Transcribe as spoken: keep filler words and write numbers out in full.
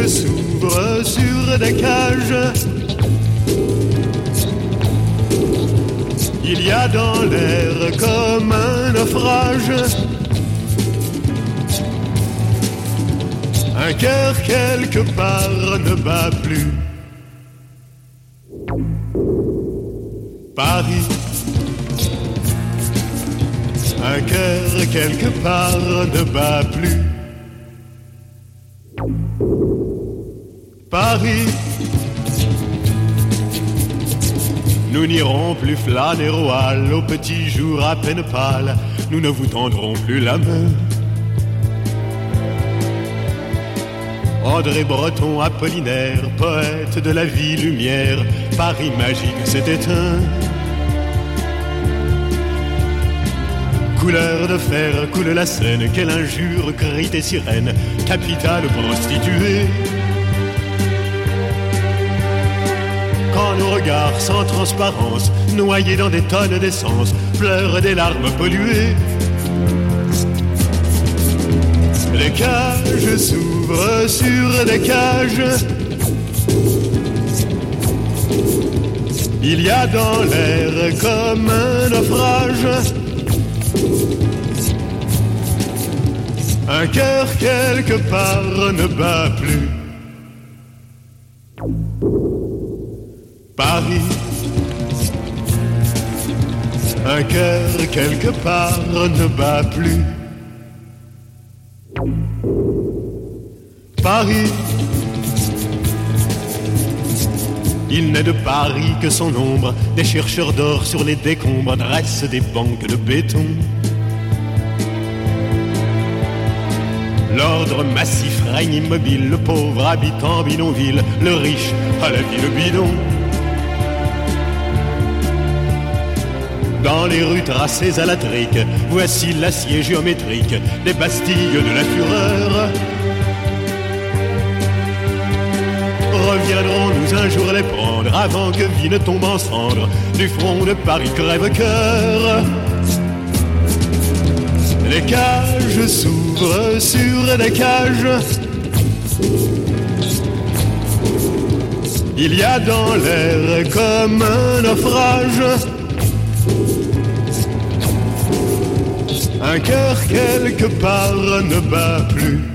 s'ouvre sur des cages. Il y a dans l'air comme un naufrage un cœur quelque part ne bat plus. Paris, un cœur quelque part ne bat plus. Paris, nous n'irons plus flâner au hall, au petit jour à peine pâle, nous ne vous tendrons plus la main. André Breton, Apollinaire, poète de la vie lumière, Paris magique s'est éteint. Couleur de fer coule la Seine, quelle injure crient tes sirènes, capitale prostituée. Quand nos regards sans transparence, noyés dans des tonnes d'essence, pleurent des larmes polluées. Les cages s'ouvrent sur des cages. Il y a dans l'air comme un naufrage un cœur quelque part ne bat plus. Paris, un cœur quelque part ne bat plus. Paris, il n'est de Paris que son ombre, des chercheurs d'or sur les décombres dressent des banques de béton. L'ordre massif règne immobile, le pauvre habite en bidonville, le riche à la ville bidon. Dans les rues tracées à la trique, voici l'acier géométrique des bastilles de la fureur. Reviendrons-nous un jour les prendre avant que vie ne tombe en cendres du front de Paris crève-cœur. Les cages s'ouvrent sur des cages. Il y a dans l'air comme un naufrage un cœur quelque part ne bat plus.